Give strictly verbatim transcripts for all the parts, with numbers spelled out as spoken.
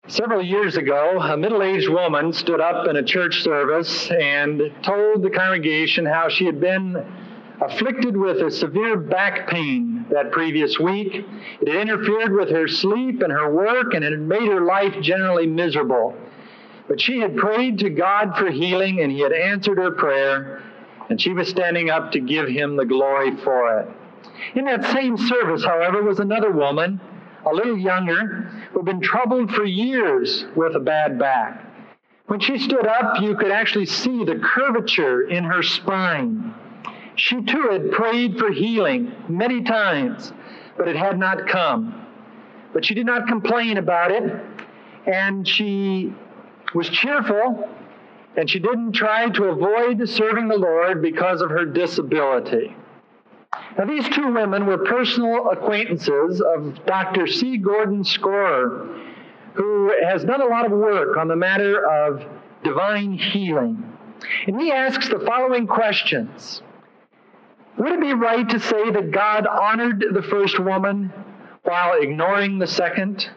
Several years ago, a middle-aged woman stood up in a church service and told the congregation how she had been afflicted with a severe back pain that previous week. It had interfered with her sleep and her work, and it had made her life generally miserable. But she had prayed to God for healing, and He had answered her prayer, and she was standing up to give Him the glory for it. In that same service, however, was another woman, a little younger, who had been troubled for years with a bad back. When she stood up, you could actually see the curvature in her spine. She too had prayed for healing many times, but it had not come. But she did not complain about it, and she was cheerful, and she didn't try to avoid serving the Lord because of her disability. Now, these two women were personal acquaintances of Doctor C. Gordon Scorer, who has done a lot of work on the matter of divine healing. And he asks the following questions. Would it be right to say that God honored the first woman while ignoring the second?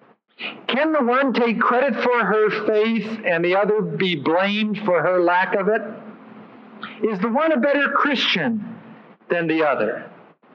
Can the one take credit for her faith and the other be blamed for her lack of it? Is the one a better Christian than the other?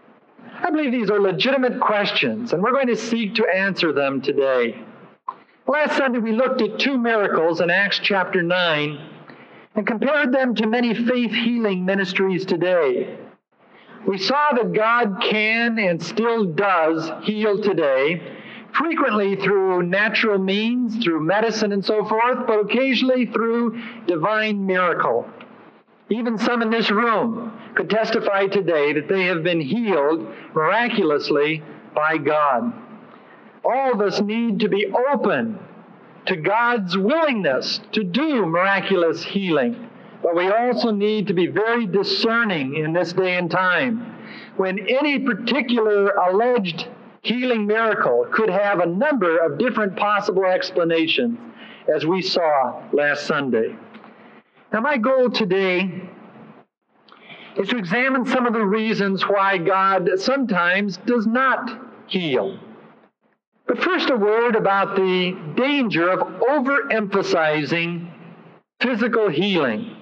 I believe these are legitimate questions, and we're going to seek to answer them today. Last Sunday, we looked at two miracles in Acts chapter nine and compared them to many faith-healing ministries today. We saw that God can and still does heal today, frequently through natural means, through medicine and so forth, but occasionally through divine miracle. Even some in this room could testify today that they have been healed miraculously by God. All of us need to be open to God's willingness to do miraculous healing. But we also need to be very discerning in this day and time when any particular alleged healing miracle could have a number of different possible explanations, as we saw last Sunday. Now, my goal today is to examine some of the reasons why God sometimes does not heal. But first, a word about the danger of overemphasizing physical healing.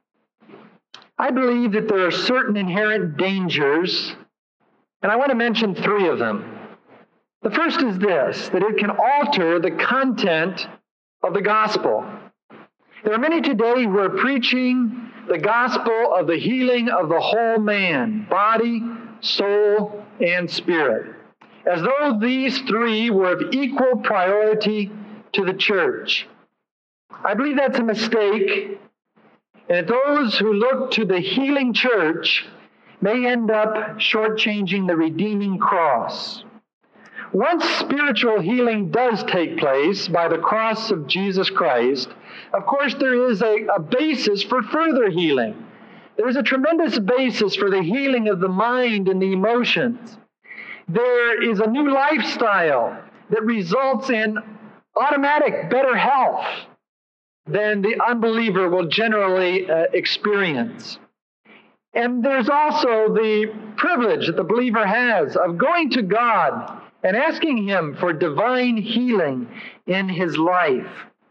I believe that there are certain inherent dangers, and I want to mention three of them. The first is this, that it can alter the content of the gospel. There are many today who are preaching the gospel of the healing of the whole man, body, soul, and spirit, as though these three were of equal priority to the church. I believe that's a mistake, and those who look to the healing church may end up shortchanging the redeeming cross. Once spiritual healing does take place by the cross of Jesus Christ, of course there is a, a basis for further healing. There is a tremendous basis for the healing of the mind and the emotions. There is a new lifestyle that results in automatic better health than the unbeliever will generally uh, experience. And there's also the privilege that the believer has of going to God and asking Him for divine healing in his life.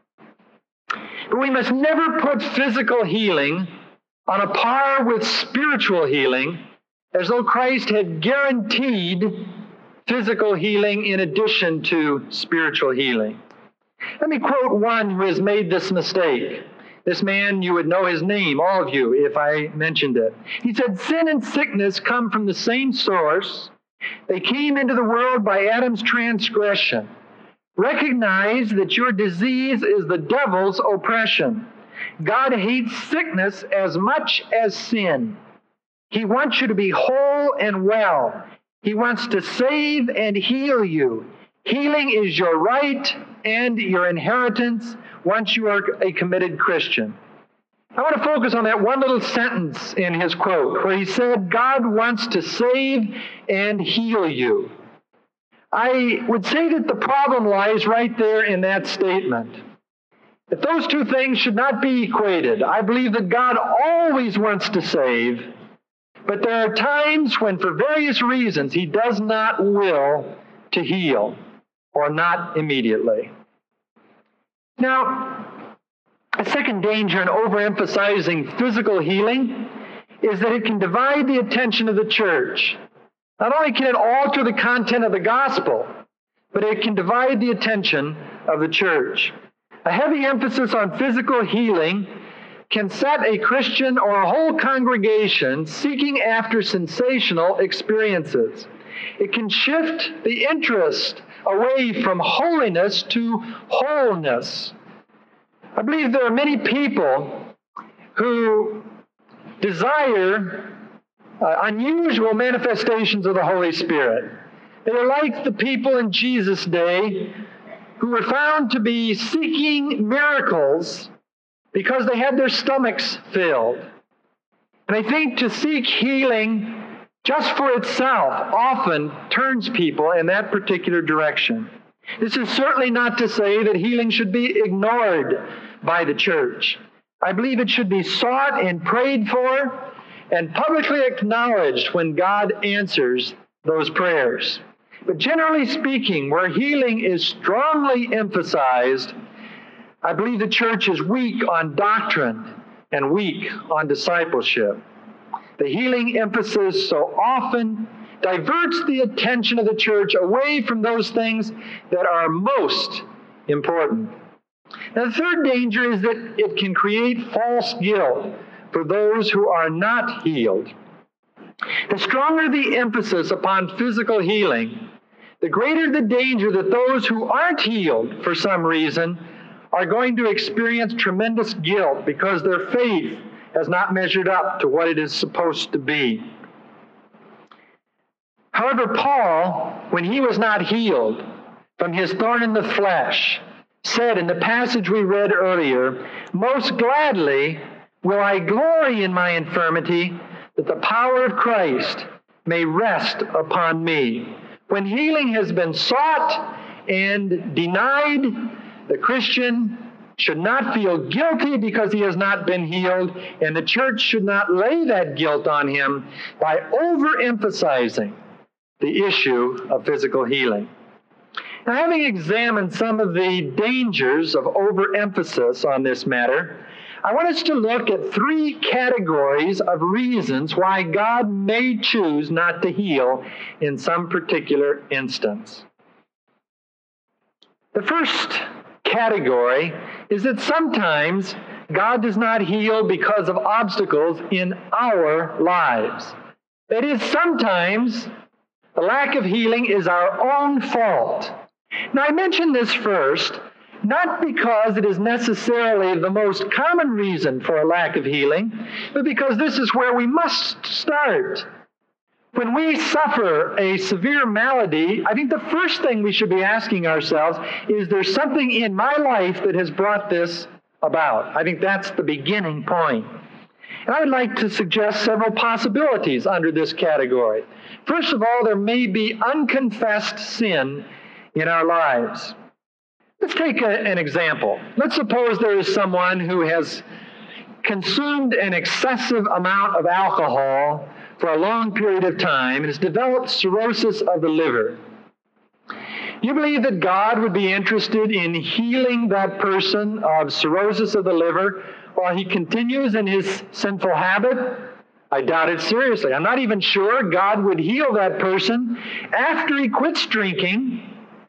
But we must never put physical healing on a par with spiritual healing, as though Christ had guaranteed physical healing in addition to spiritual healing. Let me quote one who has made this mistake. This man, you would know his name, all of you, if I mentioned it. He said, sin and sickness come from the same source. They came into the world by Adam's transgression. Recognize that your disease is the devil's oppression. God hates sickness as much as sin. He wants you to be whole and well. He wants to save and heal you. Healing is your right and your inheritance once you are a committed Christian. I want to focus on that one little sentence in his quote where he said, God wants to save and heal you. I would say that the problem lies right there in that statement. That those two things should not be equated. I believe that God always wants to save, but there are times when for various reasons He does not will to heal, or not immediately. Now, a second danger in overemphasizing physical healing is that it can divide the attention of the church. Not only can it alter the content of the gospel, but it can divide the attention of the church. A heavy emphasis on physical healing can set a Christian or a whole congregation seeking after sensational experiences. It can shift the interest away from holiness to wholeness. I believe there are many people who desire uh, unusual manifestations of the Holy Spirit. They are like the people in Jesus' day who were found to be seeking miracles because they had their stomachs filled. And I think to seek healing just for itself often turns people in that particular direction. This is certainly not to say that healing should be ignored by the church. I believe it should be sought and prayed for and publicly acknowledged when God answers those prayers. But generally speaking, where healing is strongly emphasized, I believe the church is weak on doctrine and weak on discipleship. The healing emphasis so often diverts the attention of the church away from those things that are most important. Now, the third danger is that it can create false guilt for those who are not healed. The stronger the emphasis upon physical healing, the greater the danger that those who aren't healed for some reason are going to experience tremendous guilt because their faith has not measured up to what it is supposed to be. However, Paul, when he was not healed from his thorn in the flesh, said in the passage we read earlier, "Most gladly will I glory in my infirmity, that the power of Christ may rest upon me." When healing has been sought and denied, the Christian should not feel guilty because he has not been healed, and the church should not lay that guilt on him by overemphasizing the issue of physical healing. Now, having examined some of the dangers of overemphasis on this matter, I want us to look at three categories of reasons why God may choose not to heal in some particular instance. The first category is that sometimes God does not heal because of obstacles in our lives. That is, sometimes the lack of healing is our own fault. Now, I mention this first, not because it is necessarily the most common reason for a lack of healing, but because this is where we must start. When we suffer a severe malady, I think the first thing we should be asking ourselves is, there something in my life that has brought this about? I think that's the beginning point. And I would like to suggest several possibilities under this category. First of all, there may be unconfessed sin in our lives. Let's take a, an example. Let's suppose there is someone who has consumed an excessive amount of alcohol for a long period of time and has developed cirrhosis of the liver. You believe that God would be interested in healing that person of cirrhosis of the liver while he continues in his sinful habit? I doubt it seriously. I'm not even sure God would heal that person after he quits drinking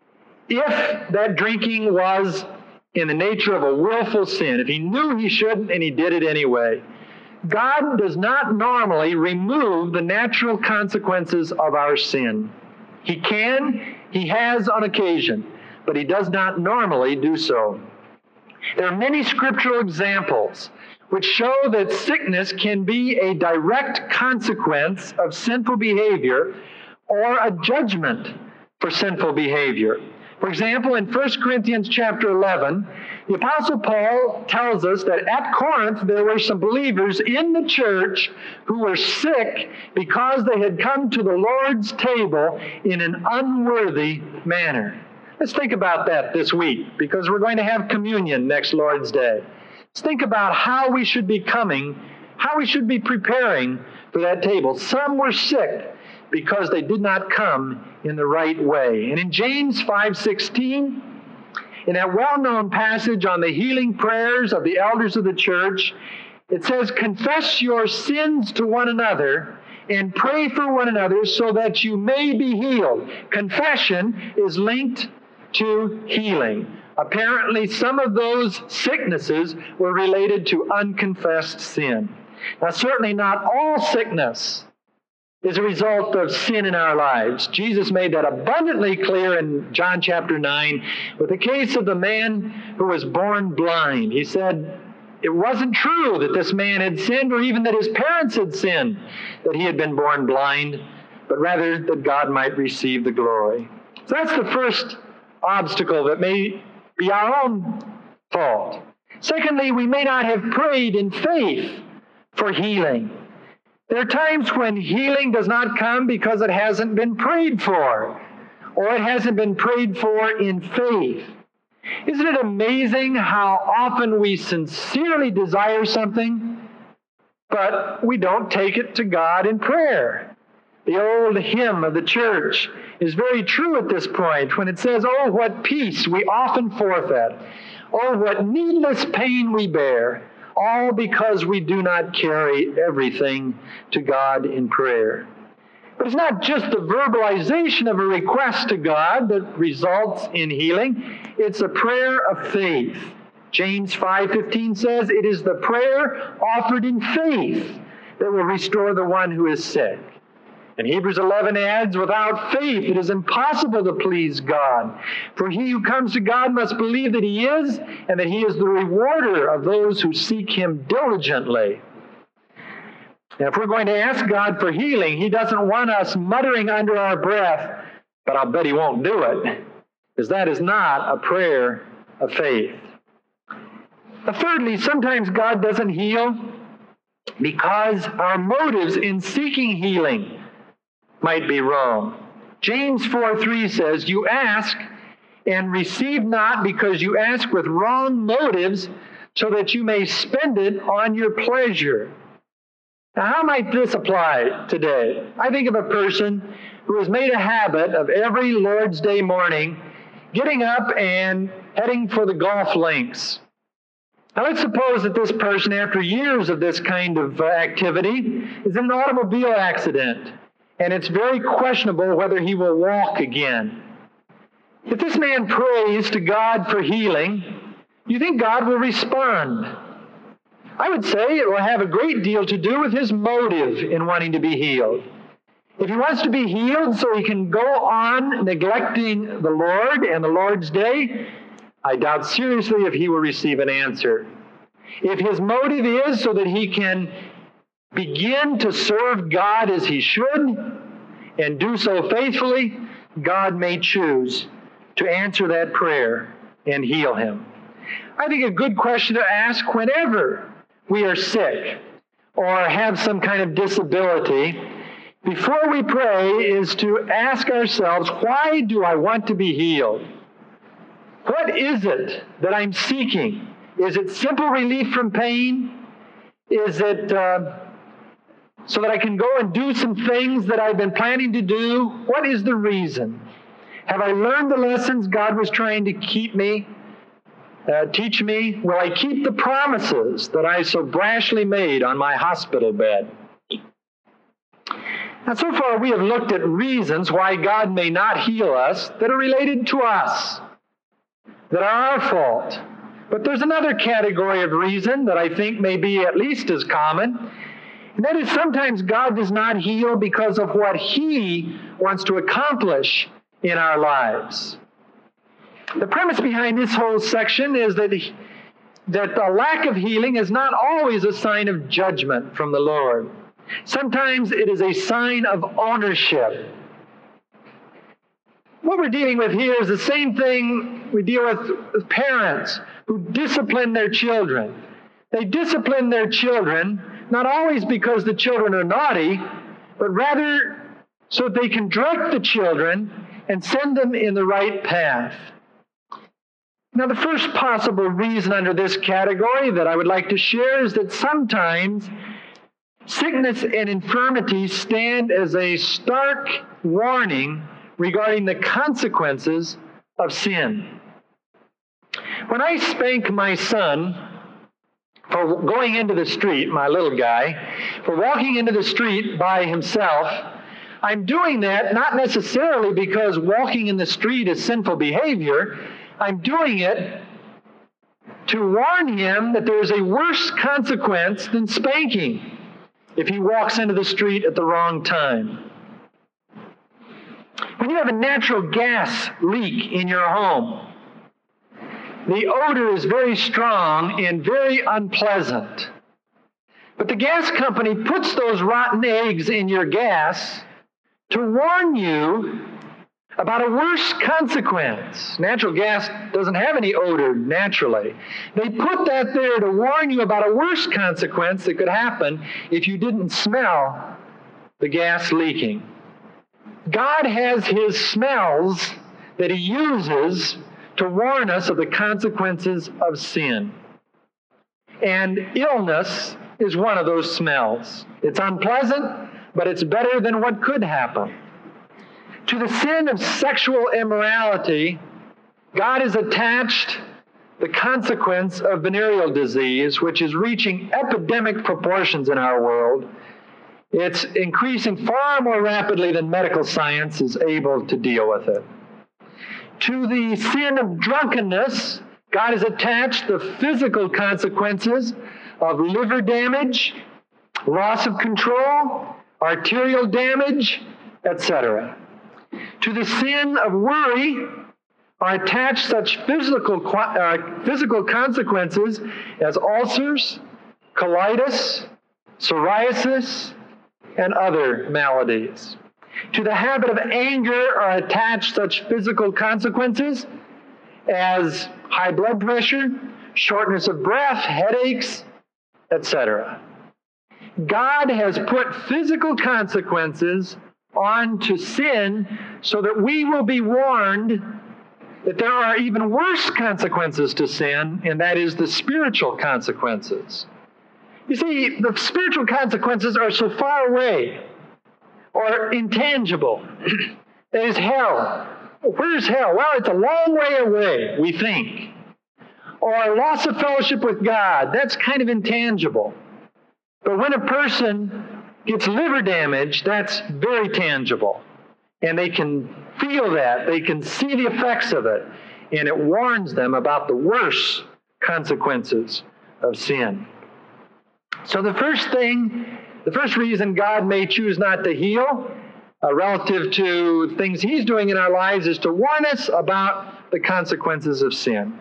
if that drinking was in the nature of a willful sin, if he knew he shouldn't and he did it anyway. God does not normally remove the natural consequences of our sin. He can, he has on occasion, but he does not normally do so. There are many scriptural examples which show that sickness can be a direct consequence of sinful behavior or a judgment for sinful behavior. For example, in First Corinthians chapter eleven, the Apostle Paul tells us that at Corinth there were some believers in the church who were sick because they had come to the Lord's table in an unworthy manner. Let's think about that this week, because we're going to have communion next Lord's Day. Let's think about how we should be coming, how we should be preparing for that table. Some were sick because they did not come in the right way. And in James five sixteen, In that well-known passage on the healing prayers of the elders of the church, it says, confess your sins to one another and pray for one another so that you may be healed. Confession is linked to healing. Apparently, some of those sicknesses were related to unconfessed sin. Now, certainly not all sickness is a result of sin in our lives. Jesus made that abundantly clear in John chapter nine with the case of the man who was born blind. He said it wasn't true that this man had sinned or even that his parents had sinned, that he had been born blind, but rather that God might receive the glory. So that's the first obstacle that may be our own fault. Secondly, we may not have prayed in faith for healing. There are times when healing does not come because it hasn't been prayed for, or it hasn't been prayed for in faith. Isn't it amazing how often we sincerely desire something, but we don't take it to God in prayer? The old hymn of the church is very true at this point when it says, "Oh, what peace we often forfeit. Oh, what needless pain we bear, all because we do not carry everything to God in prayer." But it's not just the verbalization of a request to God that results in healing. It's a prayer of faith. James five fifteen says, "It is the prayer offered in faith that will restore the one who is sick." And Hebrews eleven adds, "Without faith it is impossible to please God. For he who comes to God must believe that he is, and that he is the rewarder of those who seek him diligently." Now, if we're going to ask God for healing, he doesn't want us muttering under our breath, "But I'll bet he won't do it," because that is not a prayer of faith. Thirdly, sometimes God doesn't heal because our motives in seeking healing might be wrong. James four three says, "You ask and receive not because you ask with wrong motives, so that you may spend it on your pleasure." Now, how might this apply today? I think of a person who has made a habit of every Lord's Day morning getting up and heading for the golf links. Now, let's suppose that this person, after years of this kind of uh, activity, is in an automobile accident, and it's very questionable whether he will walk again. If this man prays to God for healing, do you think God will respond? I would say it will have a great deal to do with his motive in wanting to be healed. If he wants to be healed so he can go on neglecting the Lord and the Lord's Day, I doubt seriously if he will receive an answer. If his motive is so that he can begin to serve God as he should and do so faithfully, God may choose to answer that prayer and heal him. I think a good question to ask whenever we are sick or have some kind of disability before we pray is to ask ourselves, why do I want to be healed? What is it that I'm seeking? Is it simple relief from pain? Is it uh, so that I can go and do some things that I've been planning to do? What is the reason? Have I learned the lessons God was trying to keep me? Uh, teach me? Will I keep the promises that I so brashly made on my hospital bed? Now, so far we have looked at reasons why God may not heal us that are related to us, that are our fault. But there's another category of reason that I think may be at least as common, and that is sometimes God does not heal because of what he wants to accomplish in our lives. The premise behind this whole section is that, he, that the lack of healing is not always a sign of judgment from the Lord. Sometimes it is a sign of ownership. What we're dealing with here is the same thing we deal with with parents who discipline their children. They discipline their children not always because the children are naughty, but rather so that they can direct the children and send them in the right path. Now, the first possible reason under this category that I would like to share is that sometimes sickness and infirmity stand as a stark warning regarding the consequences of sin. When I spank my son for going into the street, my little guy, for walking into the street by himself, I'm doing that not necessarily because walking in the street is sinful behavior. I'm doing it to warn him that there is a worse consequence than spanking if he walks into the street at the wrong time. When you have a natural gas leak in your home, the odor is very strong and very unpleasant. But the gas company puts those rotten eggs in your gas to warn you about a worse consequence. Natural gas doesn't have any odor naturally. They put that there to warn you about a worse consequence that could happen if you didn't smell the gas leaking. God has His smells that He uses to warn us of the consequences of sin. And illness is one of those smells. It's unpleasant, but it's better than what could happen. To the sin of sexual immorality, God has attached the consequence of venereal disease, which is reaching epidemic proportions in our world. It's increasing far more rapidly than medical science is able to deal with it. To the sin of drunkenness, God has attached the physical consequences of liver damage, loss of control, arterial damage, et cetera. To the sin of worry are attached such physical, uh, physical consequences as ulcers, colitis, psoriasis, and other maladies. To the habit of anger are attached such physical consequences as high blood pressure, shortness of breath, headaches, et cetera. God has put physical consequences onto sin so that we will be warned that there are even worse consequences to sin, and that is the spiritual consequences. You see, the spiritual consequences are so far away or intangible. That is hell. Where's hell? Well, it's a long way away, we think. Or loss of fellowship with God. That's kind of intangible. But when a person gets liver damage, that's very tangible. And they can feel that. They can see the effects of it. And it warns them about the worse consequences of sin. So the first thing, the first reason God may choose not to heal uh, relative to things He's doing in our lives is to warn us about the consequences of sin.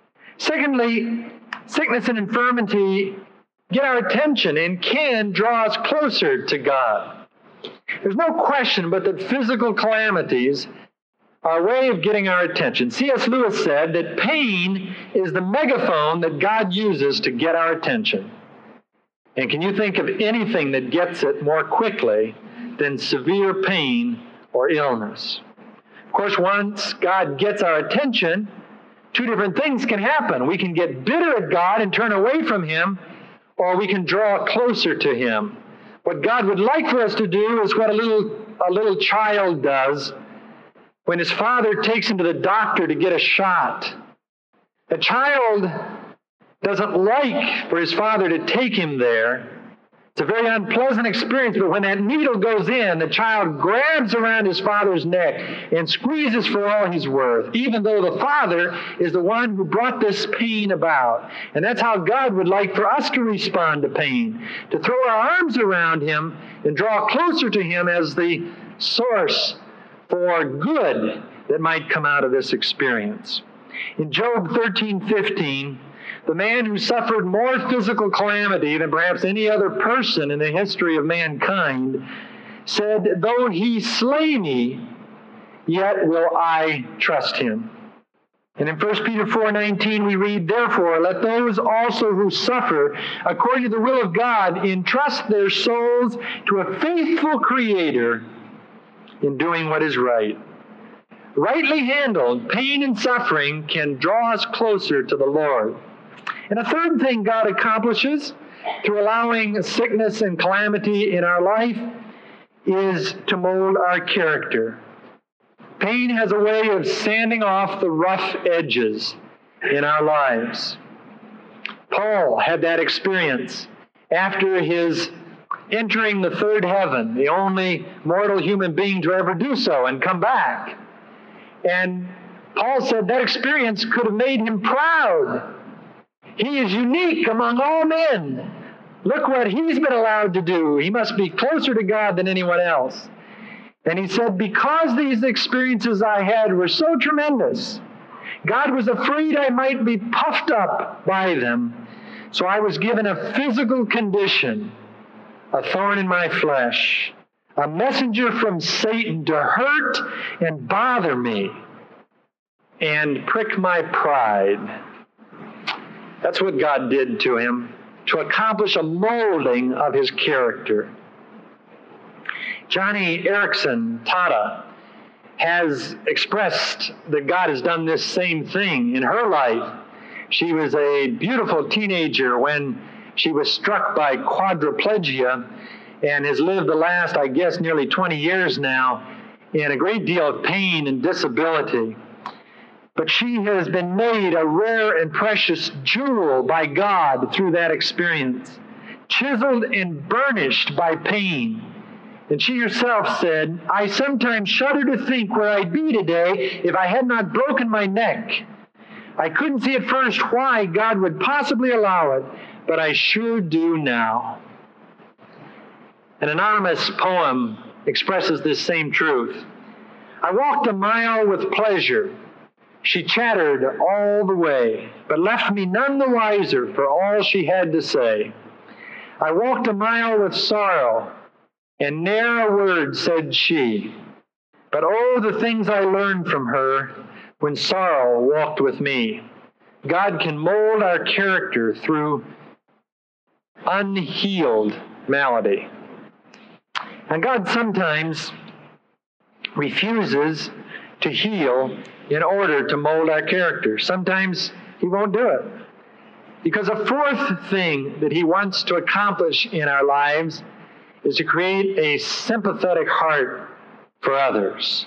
Secondly, sickness and infirmity get our attention and can draw us closer to God. There's no question but that physical calamities are a way of getting our attention. C S Lewis said that pain is the megaphone that God uses to get our attention. And can you think of anything that gets it more quickly than severe pain or illness? Of course, once God gets our attention, two different things can happen. We can get bitter at God and turn away from Him, or we can draw closer to Him. What God would like for us to do is what a little, a little child does when his father takes him to the doctor to get a shot. The child doesn't like for his father to take him there. It's a very unpleasant experience, but when that needle goes in, the child grabs around his father's neck and squeezes for all he's worth, even though the father is the one who brought this pain about. And that's how God would like for us to respond to pain, to throw our arms around Him and draw closer to Him as the source for good that might come out of this experience. In Job thirteen fifteen, the man who suffered more physical calamity than perhaps any other person in the history of mankind said, "Though He slay me, yet will I trust Him." And in First Peter four nineteen we read, "Therefore let those also who suffer according to the will of God entrust their souls to a faithful Creator in doing what is right." Rightly handled, pain and suffering can draw us closer to the Lord. And a third thing God accomplishes through allowing sickness and calamity in our life is to mold our character. Pain has a way of sanding off the rough edges in our lives. Paul had that experience after his entering the third heaven, the only mortal human being to ever do so and come back. And Paul said that experience could have made him proud. He is unique among all men. Look what he's been allowed to do. He must be closer to God than anyone else. And he said, because these experiences I had were so tremendous, God was afraid I might be puffed up by them. So I was given a physical condition, a thorn in my flesh, a messenger from Satan to hurt and bother me and prick my pride. That's what God did to him, to accomplish a molding of his character. Joni Eareckson Tada has expressed that God has done this same thing in her life. She was a beautiful teenager when she was struck by quadriplegia and has lived the last, I guess, nearly twenty years now in a great deal of pain and disability. But she has been made a rare and precious jewel by God through that experience, chiseled and burnished by pain. And she herself said, I sometimes shudder to think where I'd be today if I had not broken my neck. I couldn't see at first why God would possibly allow it, but I sure do now. An anonymous poem expresses this same truth. I walked a mile with pleasure. She chattered all the way, but left me none the wiser for all she had to say. I walked a mile with sorrow, and ne'er a word said she. But oh, the things I learned from her when sorrow walked with me. God can mold our character through unhealed malady. And God sometimes refuses to heal in order to mold our character. Sometimes he won't do it. Because a fourth thing that he wants to accomplish in our lives is to create a sympathetic heart for others.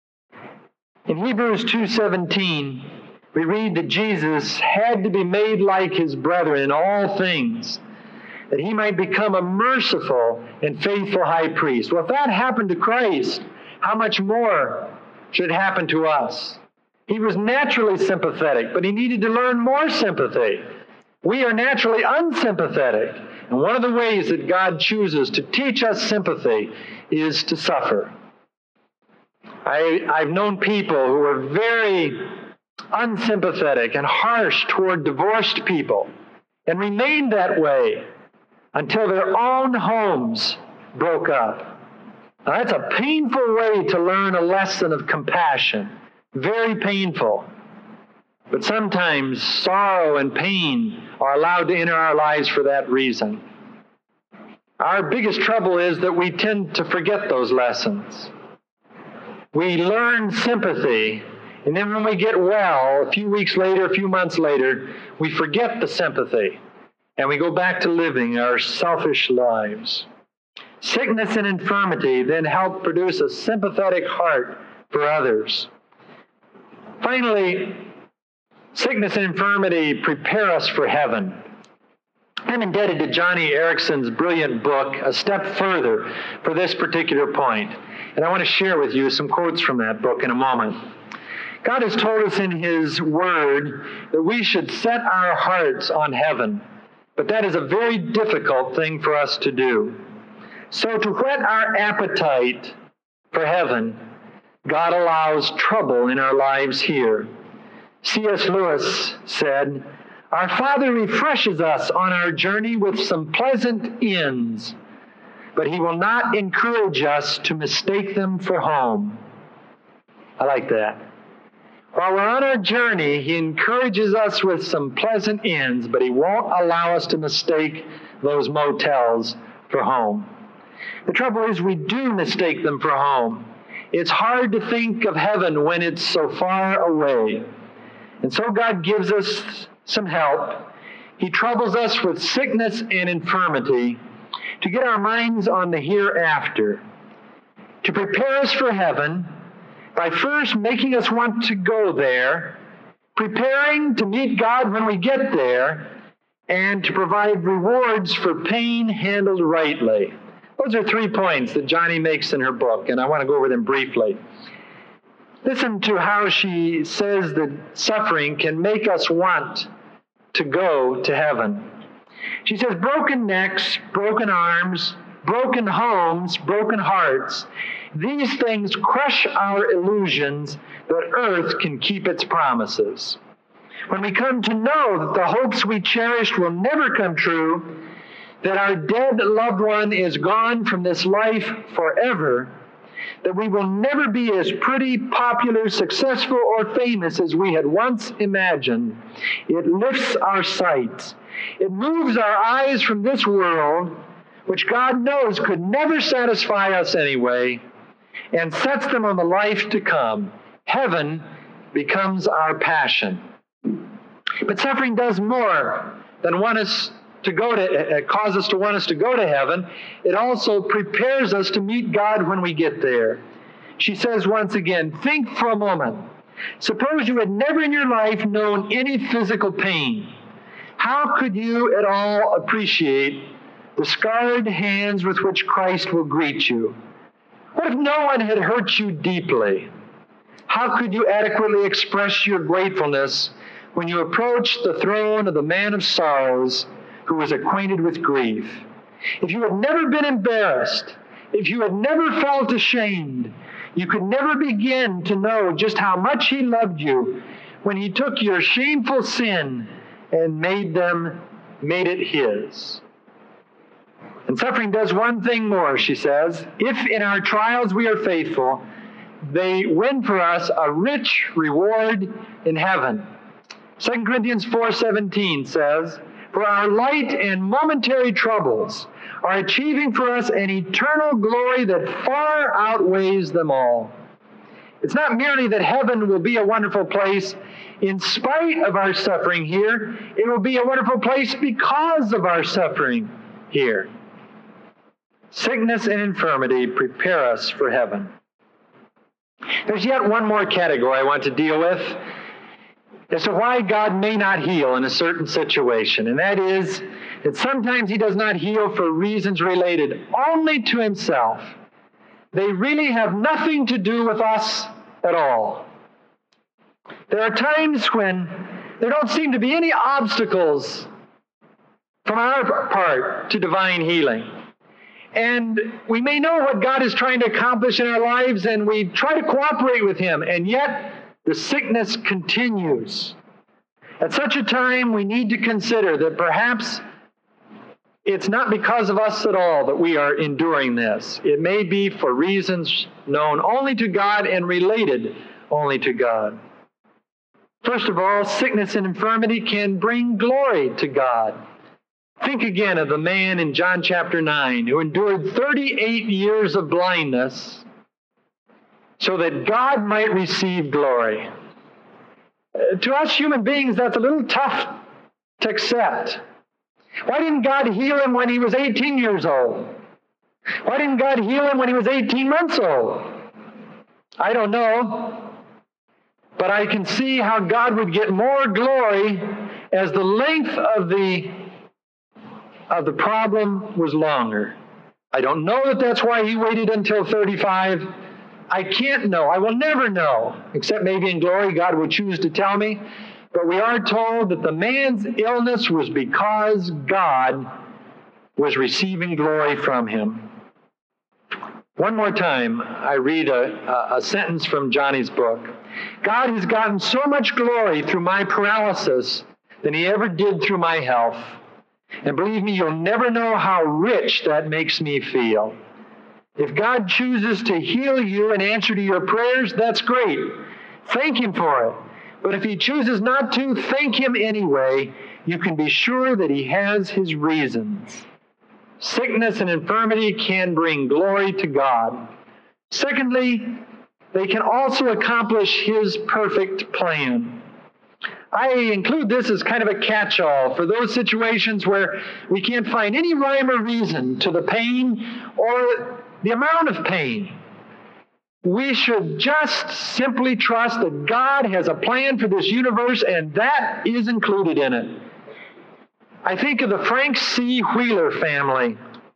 In Hebrews two seventeen, we read that Jesus had to be made like his brethren in all things, that he might become a merciful and faithful high priest. Well, if that happened to Christ, how much more should happen to us? He was naturally sympathetic, but he needed to learn more sympathy. We are naturally unsympathetic. And one of the ways that God chooses to teach us sympathy is to suffer. I, I've known people who are very unsympathetic and harsh toward divorced people and remained that way until their own homes broke up. Now, that's a painful way to learn a lesson of compassion. Very painful. But sometimes sorrow and pain are allowed to enter our lives for that reason. Our biggest trouble is that we tend to forget those lessons. We learn sympathy, and then when we get well, a few weeks later, a few months later, we forget the sympathy, and we go back to living our selfish lives. Sickness and infirmity then help produce a sympathetic heart for others. Finally, sickness and infirmity prepare us for heaven. I'm indebted to Joni Eareckson's brilliant book, A Step Further, for this particular point. And I want to share with you some quotes from that book in a moment. God has told us in his word that we should set our hearts on heaven. But that is a very difficult thing for us to do. So to whet our appetite for heaven, God allows trouble in our lives here. C S Lewis said, our Father refreshes us on our journey with some pleasant inns, but he will not encourage us to mistake them for home. I like that. While we're on our journey, he encourages us with some pleasant inns, but he won't allow us to mistake those motels for home. The trouble is we do mistake them for home. It's hard to think of heaven when it's so far away. And so God gives us some help. He troubles us with sickness and infirmity to get our minds on the hereafter, to prepare us for heaven by first making us want to go there, preparing to meet God when we get there, and to provide rewards for pain handled rightly. Those are three points that Joni makes in her book, and I want to go over them briefly. Listen to how she says that suffering can make us want to go to heaven. She says, broken necks, broken arms, broken homes, broken hearts, these things crush our illusions that earth can keep its promises. When we come to know that the hopes we cherished will never come true, that our dead loved one is gone from this life forever, that we will never be as pretty, popular, successful, or famous as we had once imagined, it lifts our sights. It moves our eyes from this world, which God knows could never satisfy us anyway, and sets them on the life to come. Heaven becomes our passion. But suffering does more than want us to go to, uh, cause us to want us to go to heaven. It also prepares us to meet God when we get there. She says once again, think for a moment. Suppose you had never in your life known any physical pain. How could you at all appreciate the scarred hands with which Christ will greet you? What if no one had hurt you deeply? How could you adequately express your gratefulness when you approach the throne of the man of sorrows who was acquainted with grief? If you had never been embarrassed, if you had never felt ashamed, you could never begin to know just how much he loved you when he took your shameful sin and made them, made it his. And suffering does one thing more, she says. If in our trials we are faithful, they win for us a rich reward in heaven. Second Corinthians four seventeen says, for our light and momentary troubles are achieving for us an eternal glory that far outweighs them all. It's not merely that heaven will be a wonderful place in spite of our suffering here. It will be a wonderful place because of our suffering here. Sickness and infirmity prepare us for heaven. There's yet one more category I want to deal with as to why God may not heal in a certain situation, and that is that sometimes he does not heal for reasons related only to himself. They really have nothing to do with us at all. There are times when there don't seem to be any obstacles from our part to divine healing. And we may know what God is trying to accomplish in our lives, and we try to cooperate with him, and yet the sickness continues. At such a time, we need to consider that perhaps it's not because of us at all that we are enduring this. It may be for reasons known only to God and related only to God. First of all, sickness and infirmity can bring glory to God. Think again of the man in John chapter nine who endured thirty-eight years of blindness so that God might receive glory. Uh, to us human beings, that's a little tough to accept. Why didn't God heal him when he was eighteen years old? Why didn't God heal him when he was eighteen months old? I don't know. But I can see how God would get more glory as the length of the, of the problem was longer. I don't know that that's why he waited until thirty-five. I can't know. I will never know, except maybe in glory God will choose to tell me. But we are told that the man's illness was because God was receiving glory from him. One more time, I read a, a, a sentence from Joni's book. God has gotten so much glory through my paralysis than he ever did through my health. And believe me, you'll never know how rich that makes me feel. If God chooses to heal you in answer to your prayers, that's great. Thank him for it. But if he chooses not to, thank him anyway. You can be sure that he has his reasons. Sickness and infirmity can bring glory to God. Secondly, they can also accomplish his perfect plan. I include this as kind of a catch-all for those situations where we can't find any rhyme or reason to the pain or the amount of pain. we should just simply trust that God has a plan for this universe, and that is included in it. I think of the Frank C. Wheeler family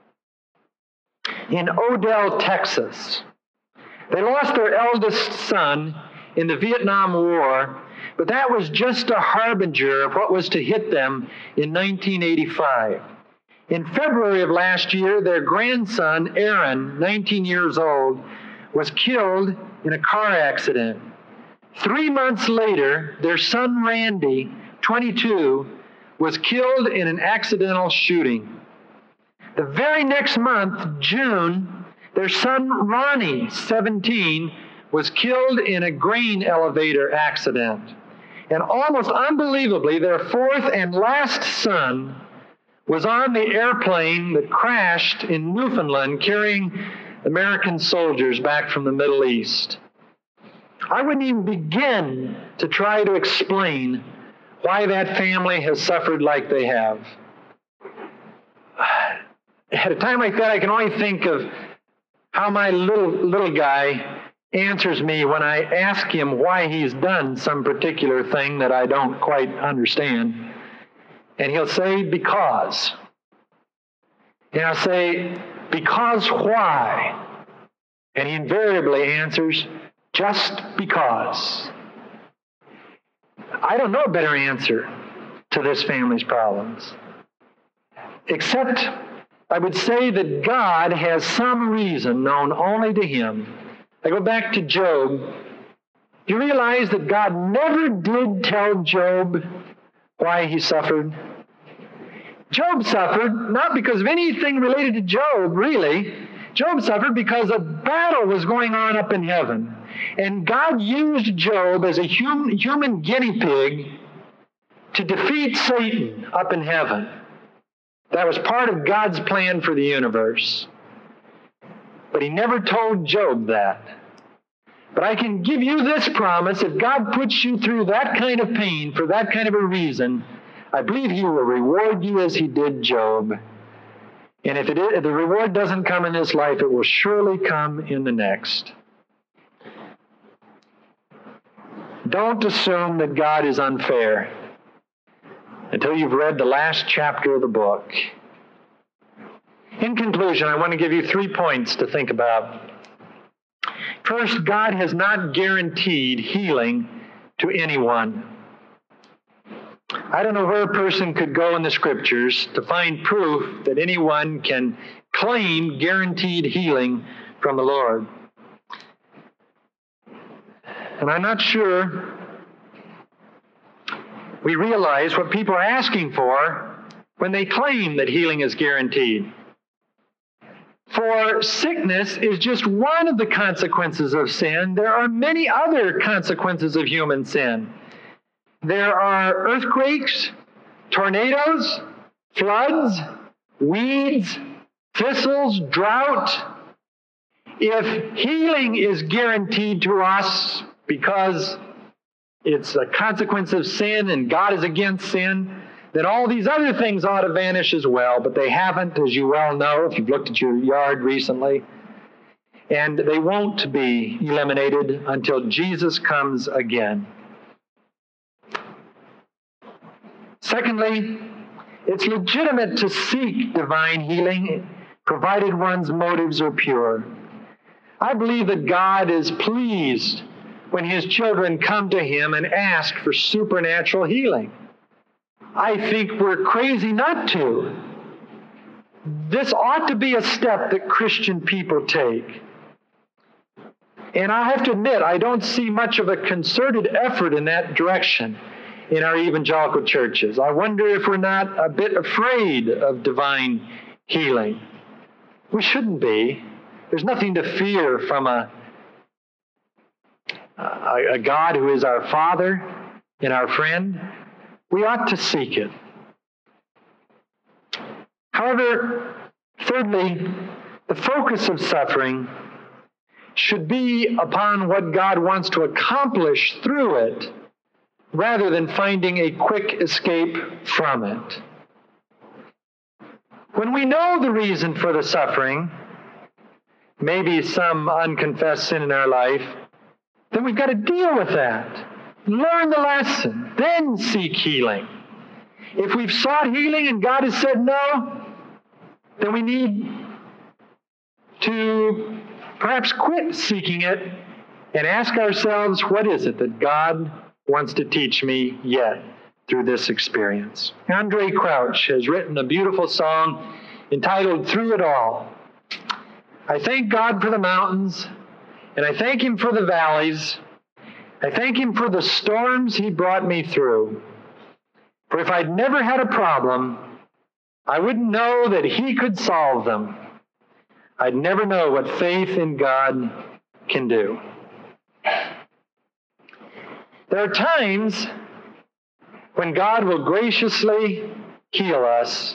in Odell, Texas. They lost their eldest son in the Vietnam War, but that was just a harbinger of what was to hit them in nineteen eighty-five. In February of last year, their grandson, Aaron, nineteen years old, was killed in a car accident. Three months later, their son, Randy, twenty-two, was killed in an accidental shooting. The very next month, June, their son, Ronnie, seventeen, was killed in a grain elevator accident. And almost unbelievably, their fourth and last son was on the airplane that crashed in Newfoundland carrying American soldiers back from the Middle East. I wouldn't even begin to try to explain why that family has suffered like they have. At a time like that, I can only think of how my little little guy answers me when I ask him why he's done some particular thing that I don't quite understand. And he'll say, because. And I'll say, because why? And he invariably answers, just because. I don't know a better answer to this family's problems. Except I would say that God has some reason known only to him. I go back to Job. Do you realize that God never did tell Job why he suffered? Job suffered not because of anything related to Job, really. Job suffered because a battle was going on up in heaven. And God used Job as a hum, human guinea pig to defeat Satan up in heaven. That was part of God's plan for the universe. But he never told Job that. But I can give you this promise: if God puts you through that kind of pain for that kind of a reason, I believe he will reward you as he did Job. And if, it is, if the reward doesn't come in this life, it will surely come in the next. Don't assume that God is unfair until you've read the last chapter of the book. In conclusion, I want to give you three points to think about. First, God has not guaranteed healing to anyone. I don't know where a person could go in the Scriptures to find proof that anyone can claim guaranteed healing from the Lord. And I'm not sure we realize what people are asking for when they claim that healing is guaranteed. For sickness is just one of the consequences of sin. There are many other consequences of human sin. There are earthquakes, tornadoes, floods, weeds, thistles, drought. If healing is guaranteed to us because it's a consequence of sin and God is against sin, then all these other things ought to vanish as well. But they haven't, as you well know, if you've looked at your yard recently. And they won't be eliminated until Jesus comes again. Secondly, it's legitimate to seek divine healing, provided one's motives are pure. I believe that God is pleased when his children come to him and ask for supernatural healing. I think we're crazy not to. This ought to be a step that Christian people take. And I have to admit, I don't see much of a concerted effort in that direction in our evangelical churches. I wonder if we're not a bit afraid of divine healing. We shouldn't be. There's nothing to fear from a, a, a God who is our Father and our friend. We ought to seek it. However, thirdly, the focus of suffering should be upon what God wants to accomplish through it, rather than finding a quick escape from it. When we know the reason for the suffering, maybe some unconfessed sin in our life, then we've got to deal with that. Learn the lesson, then seek healing. If we've sought healing and God has said no, then we need to perhaps quit seeking it and ask ourselves, what is it that God wants to teach me yet through this experience? Andre Crouch has written a beautiful song entitled Through It All. I thank God for the mountains, and I thank Him for the valleys. I thank Him for the storms He brought me through. For if I'd never had a problem, I wouldn't know that He could solve them. I'd never know what faith in God can do. There are times when God will graciously heal us.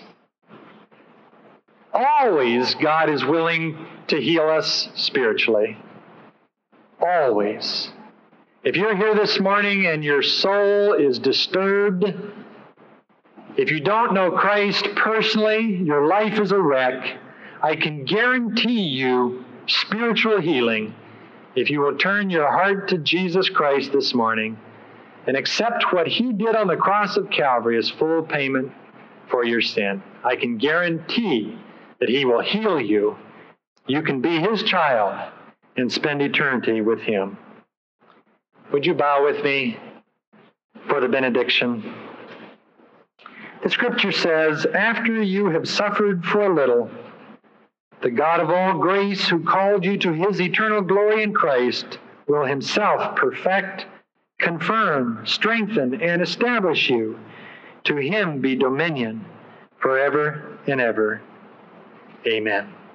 Always God is willing to heal us spiritually. Always. If you're here this morning and your soul is disturbed, if you don't know Christ personally, your life is a wreck, I can guarantee you spiritual healing if you will turn your heart to Jesus Christ this morning and accept what He did on the cross of Calvary as full payment for your sin. I can guarantee that He will heal you. You can be His child and spend eternity with Him. Would you bow with me for the benediction? The Scripture says, after you have suffered for a little, the God of all grace, who called you to His eternal glory in Christ, will Himself perfect, confirm, strengthen, and establish you. To Him be dominion forever and ever. Amen.